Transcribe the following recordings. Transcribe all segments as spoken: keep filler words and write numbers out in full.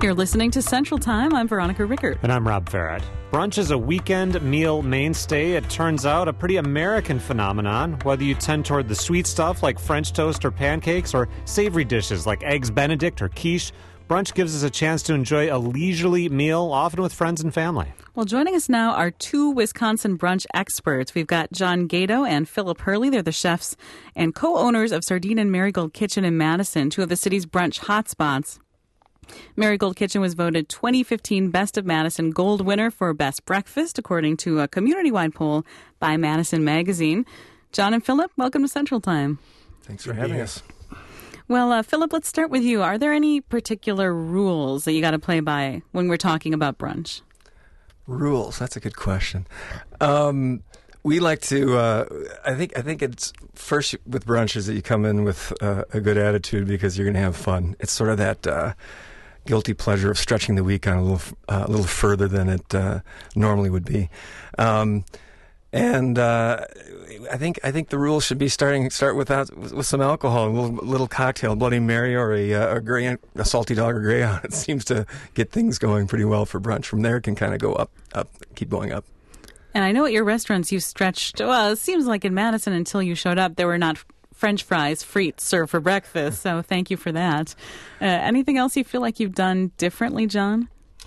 You're listening to Central Time. I'm Veronica Rickert. And I'm Rob Farrett. Brunch is a weekend meal mainstay. It turns out a pretty American phenomenon, whether you tend toward the sweet stuff like French toast or pancakes, or savory dishes like eggs Benedict or quiche. Brunch gives us a chance to enjoy a leisurely meal, often with friends and family. Well, joining us now are two Wisconsin brunch experts. We've got John Gato and Philip Hurley. They're the chefs and co-owners of Sardine and Marigold Kitchen in Madison, two of the city's brunch hotspots. Marigold Kitchen was voted twenty fifteen Best of Madison Gold winner for Best Breakfast, according to a community-wide poll by Madison Magazine. John and Philip, welcome to Central Time. Thanks for having us. Well, uh, Philip, let's start with you. Are there any particular rules that you got to play by when we're talking about brunch? Rules? That's a good question. Um, we like to. Uh, I think. I think it's first with brunch is that you come in with uh, a good attitude because you're going to have fun. It's sort of that uh, guilty pleasure of stretching the week on a little, uh, a little further than it uh, normally would be. Um, And uh, I think I think the rules should be starting start without with some alcohol, a little, little cocktail, Bloody Mary, or a a, gray, a salty dog or Greyhound. It seems to get things going pretty well for brunch. From there, it can kind of go up, up, keep going up. And I know at your restaurants you stretched. Well, it seems like in Madison until you showed up, there were not French fries, frites served for breakfast. So thank you for that. Uh, anything else you feel like you've done differently, John?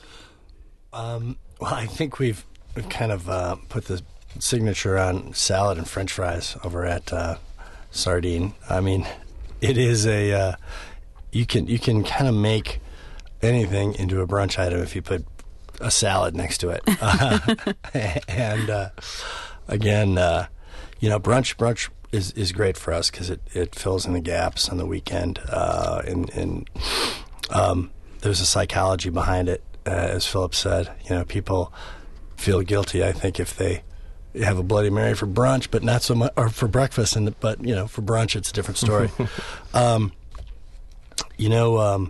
Um, well, I think we've we've kind of uh, put the signature on salad and French fries over at uh, Sardine. I mean, it is a uh, you can you can kind of make anything into a brunch item if you put a salad next to it. Uh, and uh, again, uh, you know, brunch brunch is, is great for us because it, it fills in the gaps on the weekend. Uh, and and um, there's a psychology behind it, uh, as Philip said. You know, people feel guilty, I think, if they have a Bloody Mary for brunch, but not so much, or for breakfast. And but you know, for brunch, it's a different story. um, you know, um,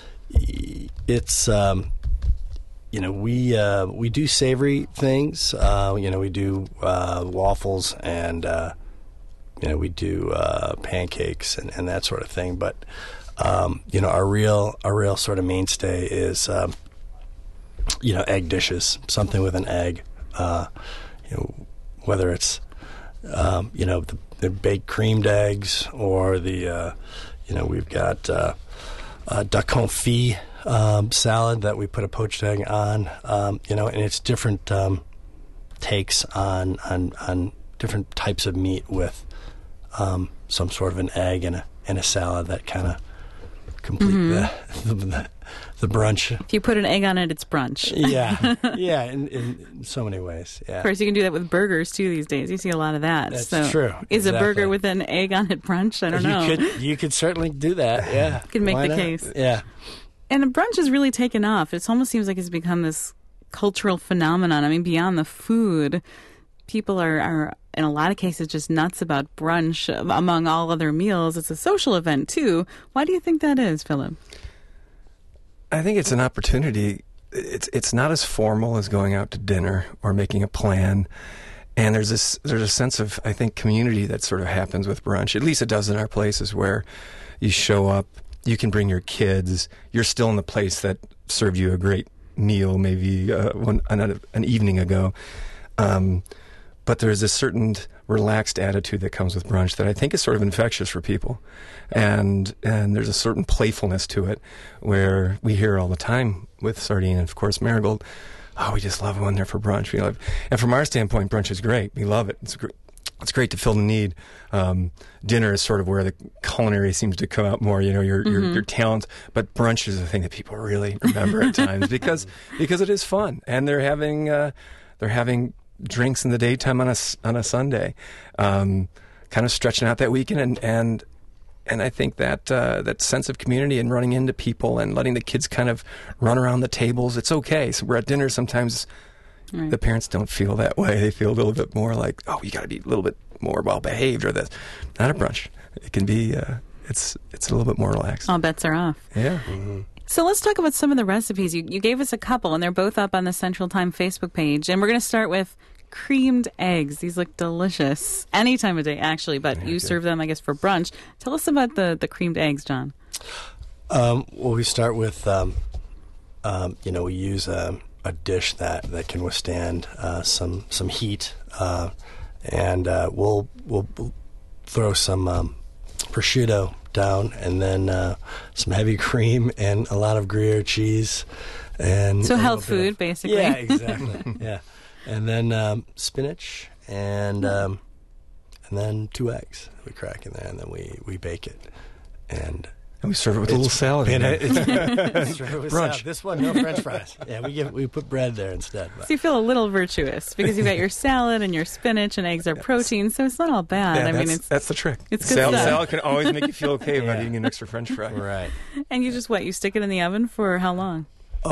it's um, you know we uh, we do savory things. Uh, you know, we do uh, waffles and uh, you know we do uh, pancakes and, and that sort of thing. But um, you know, our real our real sort of mainstay is um, you know egg dishes, something with an egg. Uh, you know, whether it's um, you know the, the baked creamed eggs or the uh, you know we've got uh, uh, duck confit um, salad that we put a poached egg on, um, you know, and it's different um, takes on, on on different types of meat with um, some sort of an egg and a and a salad that kind of complete mm-hmm. the, the the brunch. If you put an egg on it, it's brunch. yeah, yeah, in, in so many ways. Yeah. Of course, you can do that with burgers too these days. You see a lot of that. That's so true. Is exactly. a burger with an egg on it brunch? I don't you know. Could, you could certainly do that. Yeah, you can make Why the not? case. Yeah, and the brunch has really taken off. It almost seems like it's become this cultural phenomenon. I mean, beyond the food, people are, are in a lot of cases just nuts about brunch. Among all other meals, it's a social event too. Why do you think that is, Philip? I think it's an opportunity. It's it's not as formal as going out to dinner or making a plan. And there's this there's a sense of, I think, community that sort of happens with brunch. At least it does in our places where you show up, you can bring your kids, you're still in the place that served you a great meal maybe uh, one, an, an evening ago. Um, but there's a certain relaxed attitude that comes with brunch that I think is sort of infectious for people. And and there's a certain playfulness to it where we hear all the time with Sardine and, of course, Marigold, oh, we just love it when they're for brunch. We love, and from our standpoint, brunch is great. We love it. It's great. It's great to fill the need. Um, dinner is sort of where the culinary seems to come out more, you know, your, mm-hmm. your your talent. But brunch is the thing that people really remember at times because because it is fun, and they're having uh, they're having drinks in the daytime on a on a Sunday, um, kind of stretching out that weekend, and and and I think that uh, that sense of community and running into people and letting the kids kind of run around the tables. It's okay. So we're at dinner sometimes. Right. The parents don't feel that way. They feel a little bit more like, oh, you got to be a little bit more well behaved, or this. Not a brunch. It can be. Uh, it's it's a little bit more relaxed. All bets are off. Yeah. Mm-hmm. So let's talk about some of the recipes. You, you gave us a couple, and they're both up on the Central Time Facebook page. And we're going to start with creamed eggs. These look delicious any time of day, actually, but yeah, you good. serve them, I guess, for brunch. Tell us about the, the creamed eggs, John. Um, well, we start with um, um, you know, we use a, a dish that, that can withstand uh, some some heat, uh, and uh, we'll we'll throw some um, prosciutto down, and then uh, some heavy cream and a lot of Gruyere cheese, and So a health little bit food, of- basically. Yeah, exactly. yeah, and then um, spinach and um, and then two eggs we crack in there, and then we, we bake it, and And we serve it with a little salad. and in it- there. it's, it's with Brunch. salad. This one, no French fries. Yeah, we give we put bread there instead. But. So you feel a little virtuous because you've got your salad and your spinach and eggs are protein, so it's not all bad. Yeah, I mean, that's, it's that's the trick. it's good salad, stuff. salad can always make you feel okay about Yeah. eating an extra French fry. Right. and you just what you stick it in the oven for how long?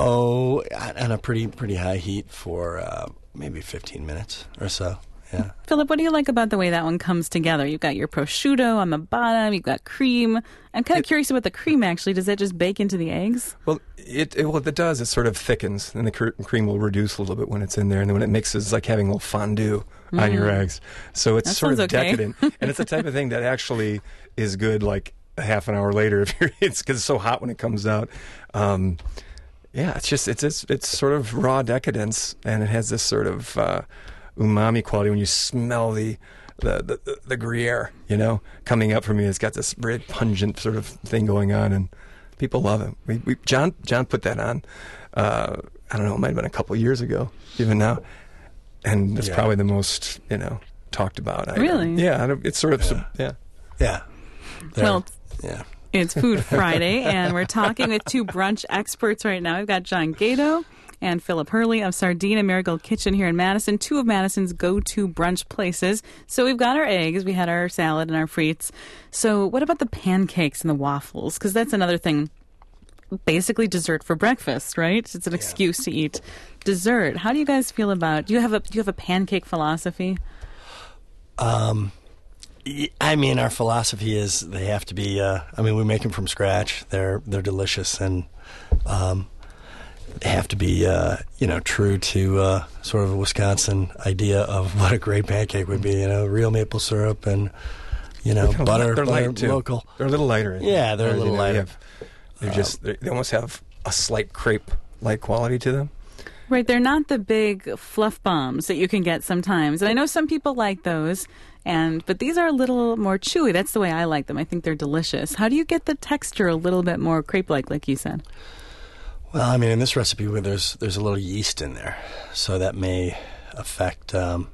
Oh, on a pretty pretty high heat for uh, maybe fifteen minutes or so. Yeah. Philip, what do you like about the way that one comes together? You've got your prosciutto on the bottom, you've got cream. I'm kind of curious about the cream, actually. Does that just bake into the eggs? Well, it, it well it does. It sort of thickens, and the cr- cream will reduce a little bit when it's in there, and then when it mixes, it's like having a little fondue on your eggs. So it's That sort of sounds okay. decadent, and it's the type of thing that actually is good like a half an hour later if you're it's because it's so hot when it comes out. Um, yeah, it's just it's, it's it's sort of raw decadence, and it has this sort of uh, umami quality when you smell the. The, the the Gruyere, you know, coming up from me. It's got this very pungent sort of thing going on, and people love it. We, we John John put that on. Uh, I don't know. It might have been a couple of years ago, even now, and it's Yeah. probably the most you know talked about. item. Really? Yeah. I don't- It's sort of Yeah. some- yeah. Yeah. They're- Well, yeah. It's Food Friday, and we're talking with two brunch experts right now. We've got John Gato and Philip Hurley of Sardine and Marigold Kitchen here in Madison, two of Madison's go-to brunch places. So we've got our eggs, we had our salad and our frites. So what about the pancakes and the waffles? Because that's another thing. Basically dessert for breakfast, right? It's an excuse to eat dessert. How do you guys feel about? Do you have a do you have a pancake philosophy? Um, y- I mean, our philosophy is they have to be. Uh, I mean, we make them from scratch. They're they're delicious, and um, they have to be, uh, you know, true to uh, sort of a Wisconsin idea of what a great pancake would be. You know, real maple syrup and you know They're butter, they're butter light too. local. They're a little lighter. I think. Yeah, they're a You little know, they lighter. have- They're just they they almost have a slight crepe-like quality to them. Right, they're not the big fluff bombs that you can get sometimes. And I know some people like those, and but these are a little more chewy. That's the way I like them. I think they're delicious. How do you get the texture a little bit more crepe-like, like you said? Well, I mean, in this recipe, where there's there's a little yeast in there, so that may affect um,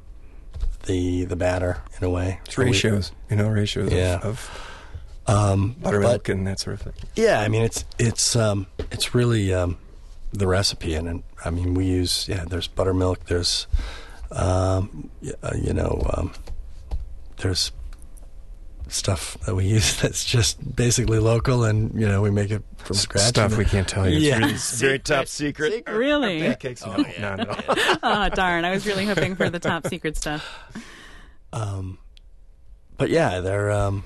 the the batter in a way. It's ratios, you know, ratios Yeah. of, of Um, buttermilk but- and that sort of thing. Yeah, I mean it's it's um, it's really um, the recipe, and, and I mean we use yeah. There's buttermilk. There's um, y- uh, you know um, there's stuff that we use that's just basically local, and you know we make it from scratch. Stuff and we can't tell you. It's Yeah. really- it's very top secret. Really? Pancakes, no, not at all. Oh, darn. I was really hoping for the top secret stuff. Um, but yeah, they're um,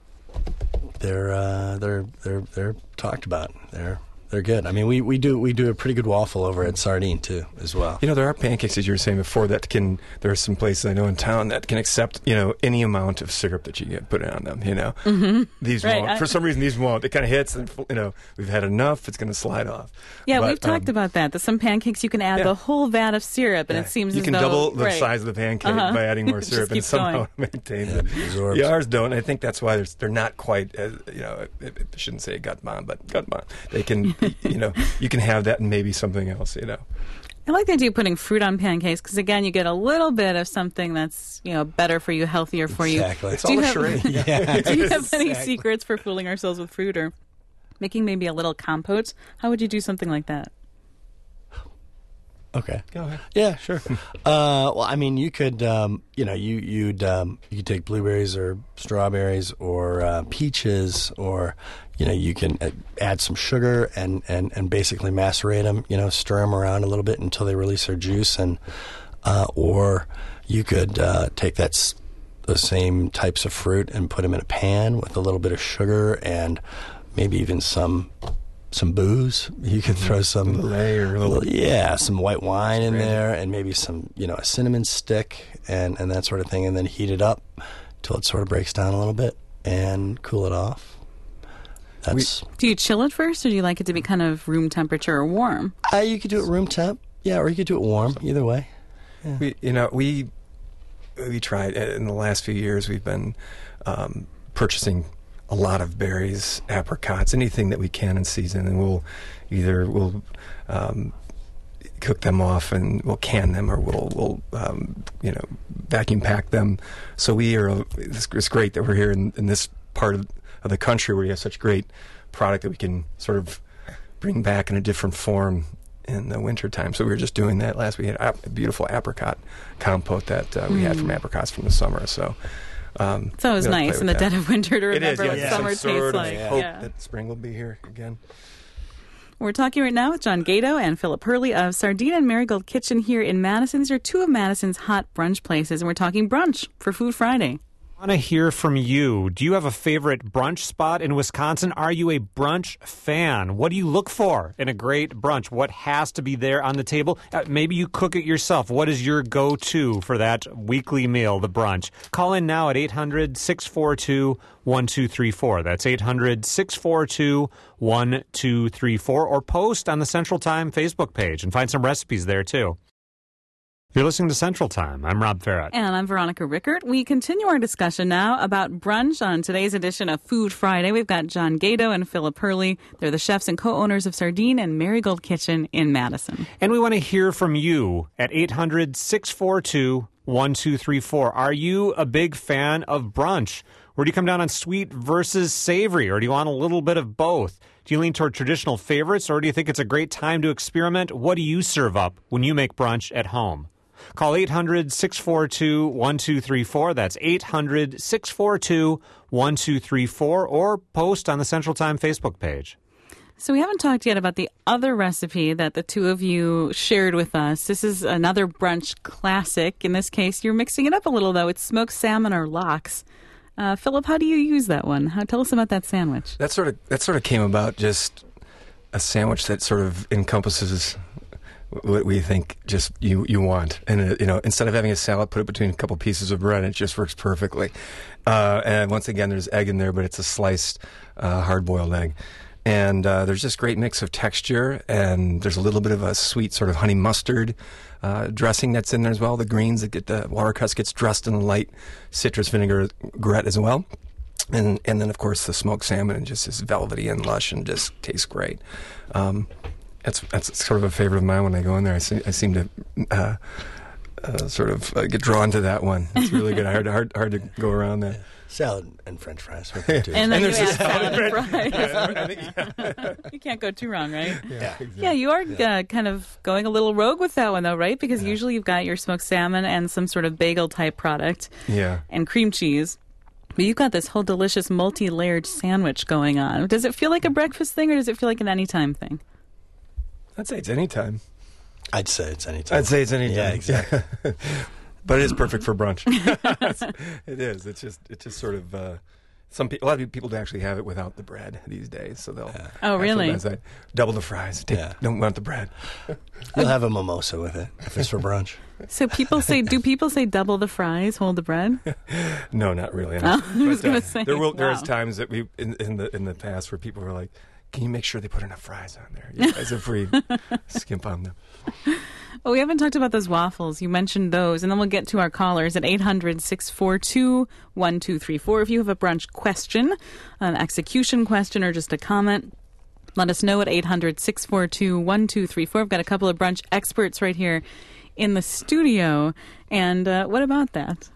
they're uh, they're they're they're talked about. They're they're good. I mean, we, we do we do a pretty good waffle over at Sardine too, as well. You know, there are pancakes, as you were saying before, that can. There are some places I know in town that can accept, you know, any amount of syrup that you get put on them. You know, mm-hmm. these Right, won't. I- For some reason, these won't. It kind of hits, and you know, we've had enough. It's going to slide off. Yeah, But, we've talked um, about that. That some pancakes you can add yeah. the whole vat of syrup, and yeah, it seems you as can though, double the right. size of the pancake Uh-huh. by adding more Just syrup, and keeps somehow going. maintains Yeah, it. absorbs. Yeah, ours don't. I think that's why there's, they're not quite. As, you know, I, I shouldn't say gut bomb, but gut bomb. They can, you know, you can have that and maybe something else. You know. I like the idea of putting fruit on pancakes because, again, you get a little bit of something that's, you know, better for you, healthier for you. Exactly. It's Do you all a have- charade. Yeah. Do you have any Exactly. secrets for fooling ourselves with fruit or making maybe a little compote? How would you do something like that? Okay. Go ahead. Yeah, sure. uh, well, I mean, you could, um, you know, you you'd um, you could take blueberries or strawberries or uh, peaches, or you know, you can uh, add some sugar and, and, and basically macerate them. You know, stir them around a little bit until they release their juice, and uh, or you could uh, take that s- the same types of fruit and put them in a pan with a little bit of sugar and maybe even some. Some booze. You could throw some, Lay or a little- yeah, some white wine in Brandy. there, and maybe some, you know, a cinnamon stick and, and that sort of thing, and then heat it up till it sort of breaks down a little bit and cool it off. That's Do you chill it first, or do you like it to be kind of room temperature or warm? uh, you could do it room temp, yeah, or you could do it warm. Either way. We, you know, we we tried in the last few years. We've been um, purchasing a lot of berries, apricots, anything that we can in season, and we'll either we'll um, cook them off and we'll can them, or we'll we'll um, you know vacuum pack them. So we are. It's, it's great that we're here in, in this part of, of the country where we have such great product that we can sort of bring back in a different form in the wintertime. So we were just doing that last week. We had ap- a beautiful apricot compote that uh, we mm. had from apricots from the summer. So um, it's always nice in the that. dead of winter to remember yeah, what yeah. summer Some tastes sort like. Of hope Yeah. that spring will be here again. We're talking right now with John Gato and Philip Hurley of Sardine and Marigold Kitchen here in Madison. These are two of Madison's hot brunch places, and we're talking brunch for Food Friday. I want to hear from you. Do you have a favorite brunch spot in Wisconsin? Are you a brunch fan? What do you look for in a great brunch? What has to be there on the table? Uh, maybe you cook it yourself. What is your go-to for that weekly meal, the brunch? Call in now at eight hundred, six four two, one two three four. That's eight hundred, six four two, one two three four. Or post on the Central Time Facebook page and find some recipes there, too. You're listening to Central Time. I'm Rob Farrett. And I'm Veronica Rickert. We continue our discussion now about brunch on today's edition of Food Friday. We've got John Gato and Philip Hurley. They're the chefs and co-owners of Sardine and Marigold Kitchen in Madison. And we want to hear from you at eight hundred, six four two, one two three four. Are you a big fan of brunch? Or do you come down on sweet versus savory? Or do you want a little bit of both? Do you lean toward traditional favorites? Or do you think it's a great time to experiment? What do you serve up when you make brunch at home? Call eight hundred, six four two, one two three four. That's eight hundred, six four two, one two three four. Or post on the Central Time Facebook page. So we haven't talked yet about the other recipe that the two of you shared with us. This is another brunch classic. In this case, you're mixing it up a little, though. It's smoked salmon or lox. Uh, Philip, how do you use that one? How, tell us about that sandwich. That sort of that sort of came about just a sandwich that sort of encompasses what we think just you you want, and uh, you know, instead of having a salad, put it between a couple pieces of bread, and it just works perfectly. Uh, and once again, there's egg in there, but it's a sliced, uh, hard-boiled egg, and uh, there's this great mix of texture, and there's a little bit of a sweet sort of honey mustard uh, dressing that's in there as well. The greens that get the watercress gets dressed in a light citrus vinaigrette as well. And and then, of course, the smoked salmon, and just is velvety and lush and just tastes great. Um, That's that's sort of a favorite of mine when I go in there. I, see, I seem to uh, uh, sort of uh, get drawn to that one. It's really good. Hard, hard, hard to go around that. salad and French fries. Right there too. And then And you there's add a salad and fries. You can't go too wrong, right? Yeah. Yeah, you are uh, kind of going a little rogue with that one, though, right? Because usually you've got your smoked salmon and some sort of bagel-type product. Yeah. And cream cheese. But you've got this whole delicious multi-layered sandwich going on. Does it feel like a breakfast thing, or does it feel like an anytime thing? I'd say it's anytime. I'd say it's anytime. I'd say it's anytime. Yeah, exactly. But it is perfect for brunch. It is. It's just it's just sort of uh, some pe- a lot of people actually have it without the bread these days. So they'll Yeah. Oh, really? I double the fries. Take, Yeah. Don't want the bread. You'll have a mimosa with it if it's for brunch. So people say, do people say double the fries, hold the bread? No, not really. Oh, I was But, gonna uh, say, there will there is wow. times that we in, in the in the past where people were like, "Can you make sure they put enough fries on there?" Yeah, as if we skimp on them. Well, we haven't talked about those waffles. You mentioned those, and then we'll get to our callers at eight hundred, six four two, one two three four. If you have a brunch question, an execution question, or just a comment, let us know at eight hundred, six four two, one two three four. I've got a couple of brunch experts right here in the studio. And uh, what about that?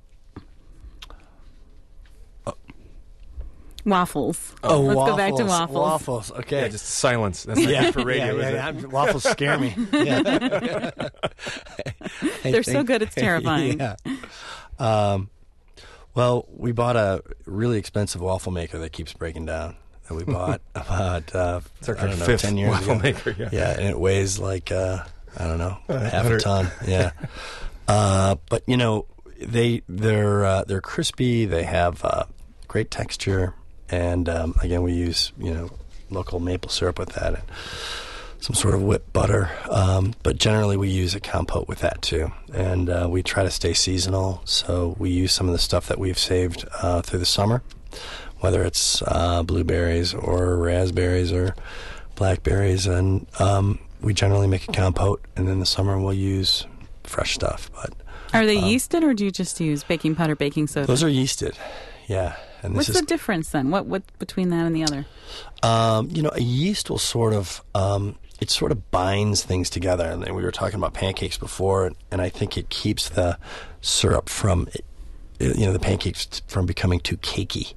Waffles. Oh, Let's waffles. go back to waffles. Waffles. Okay. Yeah, just silence. That's not yeah, good for radio, yeah, is yeah, it? yeah. Waffles scare me. Yeah. I They're so think- good, it's terrifying. Yeah. Um, well, we bought a really expensive waffle maker that keeps breaking down. That we bought about uh, It's like I our don't know, fifth ten years waffle ago. maker. Yeah. Yeah, and it weighs like uh, I don't know, Uh, half a hundred. ton. Yeah, uh, but you know they they're uh, they're crispy. They have uh, great texture, and um, again we use you know local maple syrup with that and some sort of whipped butter. Um, but generally we use a compote with that too, and uh, we try to stay seasonal. So we use some of the stuff that we've saved uh, through the summer. whether it's uh, blueberries or raspberries or blackberries, and um, we generally make a compote, and in the summer we'll use fresh stuff. But are they um, yeasted, or do you just use baking powder, baking soda? those are yeasted, yeah. And this What's is, the difference then? What what between that and the other? Um, you know, a yeast will sort of um, it sort of binds things together, and we were talking about pancakes before, and I think it keeps the syrup from, you know, the pancakes from becoming too cakey.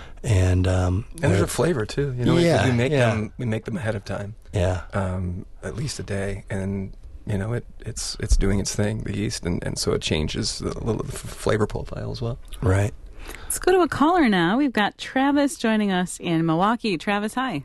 And um, and there's a flavor too. You know, yeah, we, we make yeah. them we make them ahead of time. Yeah, um, at least a day, and you know it it's it's doing its thing, the yeast, and, and so it changes the little the flavor profile as well. Right. Let's go to a caller now. We've got Travis joining us in Milwaukee. Travis, hi.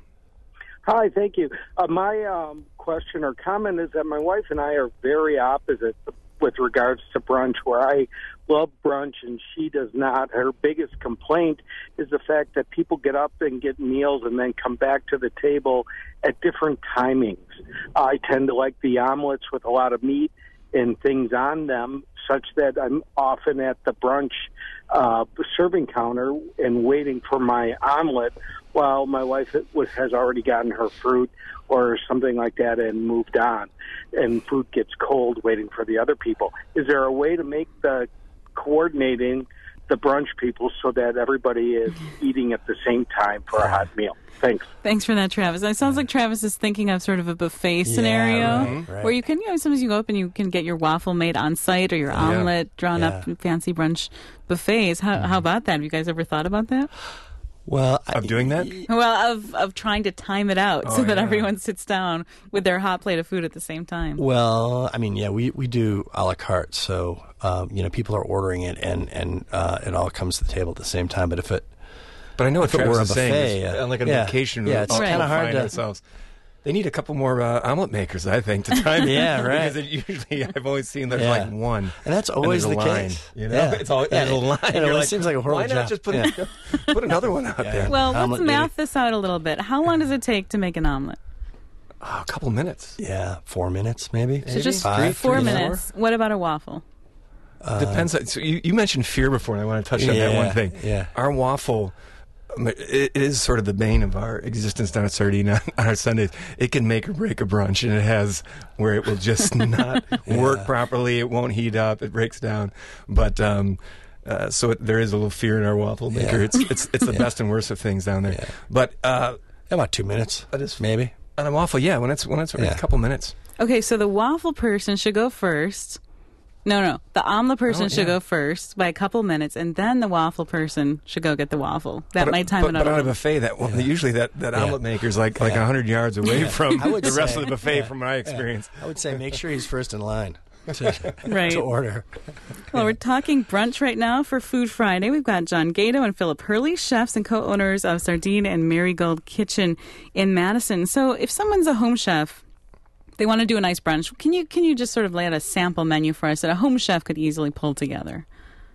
Hi, thank you. Uh, my um, question or comment is that my wife and I are very opposite with regards to brunch, where I love brunch and she does not. Her biggest complaint is the fact that people get up and get meals and then come back to the table at different timings. I tend to like the omelets with a lot of meat and things on them, such that I'm often at the brunch uh, serving counter and waiting for my omelet while my wife has already gotten her fruit or something like that and moved on, and food gets cold waiting for the other people. Is there a way to make the coordinating the brunch people so that everybody is eating at the same time for a hot meal? Thanks. Thanks for that, Travis. It sounds like Travis is thinking of sort of a buffet scenario yeah, right, right. where you can, you know, sometimes you go up and you can get your waffle made on site or your Yeah. omelet drawn Yeah. up in fancy brunch buffets. How, how about that? Have you guys ever thought about that? Well, I, Of doing that? Well, of of trying to time it out so Oh, that yeah. everyone sits down with their hot plate of food at the same time. Well, I mean, yeah, we, we do a la carte, so um, you know, people are ordering it, and and uh, it all comes to the table at the same time. But if it But I know what If it Travis were a is saying. buffet, Is, yeah. uh, like on Yeah. vacation, Yeah, we'll it's all kinda hard find to- ourselves. They need a couple more uh, omelet makers, I think, to time. Yeah, right. Because it usually, I've always seen there's Yeah. like one, And that's always there's a the line, case. You know, Yeah. it's all Yeah. there's a line. And it You're always like, seems like a horrible why not job. just put Yeah. put another one out Yeah. there? Well, Omelet let's math maybe. this out a little bit. How long does it take to make an omelet? Oh, a couple minutes. yeah, four minutes maybe. So just Five, four three, minutes. What about a waffle? Depends. On, so you, you mentioned fear before, and I want to touch on that Yeah, one thing. yeah. Our waffle. um, It it is sort of the bane of our existence down at Sardine on, on our Sundays. It can make or break a brunch, and it has where it will just not work properly. It won't heat up. It breaks down. But um, uh, so it, there is a little fear in our waffle maker. Yeah. It's it's it's the Yeah. best and worst of things down there. Yeah. But uh, About two minutes. That is- maybe. on a waffle, yeah, when it's when it's Yeah. a couple minutes. Okay, so the waffle person should go first. No, no. The omelet person Oh, should yeah. go first by a couple minutes, and then the waffle person should go get the waffle. That but, might time but, it out. But a on a little. buffet, that one, usually that, that Yeah. omelet maker's like like Yeah. a hundred yards away from I would the rest say- of the buffet, yeah. from my experience. I would say make sure he's first in line to, Right. to order. Well, we're talking brunch right now for Food Friday. We've got John Gato and Philip Hurley, chefs and co-owners of Sardine and Marigold Kitchen in Madison. So if someone's a home chef, they want to do a nice brunch, can you can you just sort of lay out a sample menu for us that a home chef could easily pull together?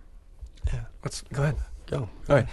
Let's go ahead. Go. All right.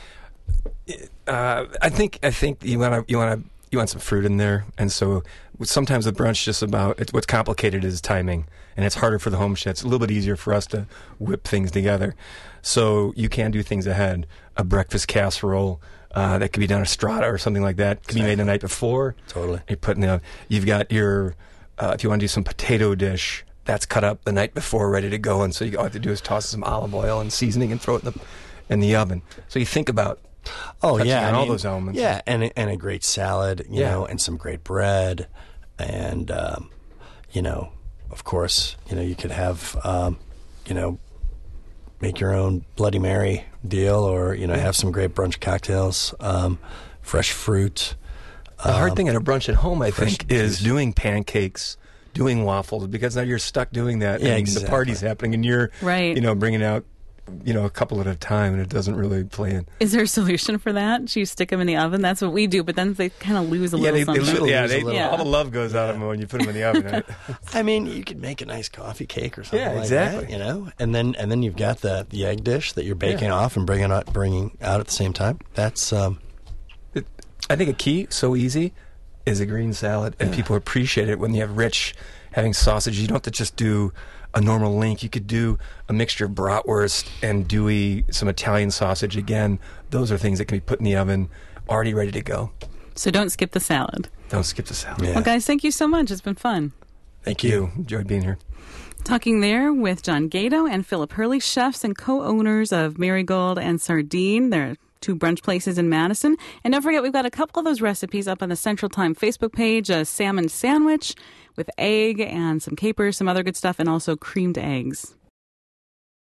Uh, I think I think you want to you want to you want some fruit in there, and so sometimes the brunch just about it's, what's complicated is timing, and it's harder for the home chef. It's a little bit easier for us to whip things together. So you can do things ahead. A breakfast casserole uh, that could be done a strata or something like that. Could be made the night before. Totally. You put in the you've got your uh, if you want to do some potato dish. That's cut up the night before, ready to go, and so you all you have to do is toss some olive oil and seasoning and throw it in the in the oven. So you think about Oh touching yeah, on I all mean, those elements. Yeah, and a, and a great salad, you Yeah. know, and some great bread, and um, you know, of course, you know, you could have, um, you know, make your own Bloody Mary deal, or you know, have some great brunch cocktails, um, fresh fruit. The hard um, thing at a brunch at home, I fresh think, is juice. doing pancakes, doing waffles, because now you're stuck doing that. Yeah, and exactly. the party's happening, and you're, Right. you know, bringing out, you know, a couple at a time, and it doesn't really play in. Is there a solution for that? Do you stick them in the oven? That's what we do, but then they kind of lose a Yeah, little they, they, something. lose- yeah, lose a they, little. all the love goes out of them when you put them in the oven. Right? I mean, you could make a nice coffee cake or something Yeah, like exactly. that, you know, and then and then you've got the, the egg dish that you're baking Yeah. off and bringing out bringing out at the same time. That's um, It, I think a key, so easy, is a green salad, and people appreciate it when you have rich, having sausage. You don't have to just do a normal link. You could do a mixture of bratwurst and Dewey, some Italian sausage. Again, those are things that can be put in the oven, already ready to go. So don't skip the salad. Don't skip the salad. Yeah. Well, guys, thank you so much. It's been fun. Thank you. Enjoyed being here. Talking there with John Gato and Philip Hurley, chefs and co-owners of Marigold and Sardine. They're two brunch places in Madison. And don't forget, we've got a couple of those recipes up on the Central Time Facebook page, a salmon sandwich with egg and some capers, some other good stuff, and also creamed eggs.